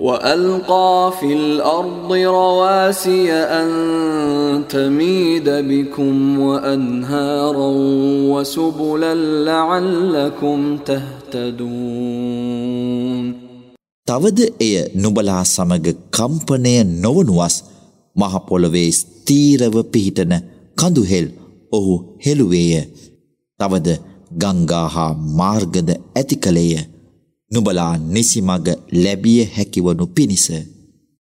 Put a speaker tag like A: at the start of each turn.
A: وألقى في الأرض رواسي أن تميد بكم وأنهارا وسبلا لعلكم تهتدون.
B: තවද එය නුඹලා සමග කම්පනය නොවනුවස් මහ පොළවේ ස්ථීරව පිහිටන කඳුහෙල් ඔහු හෙළුවේය. තවද ගංගා හා මාර්ගද ඇති කළේය. නුඹලා නිසි මඟ ලැබිය හැකිවනු පිණිස.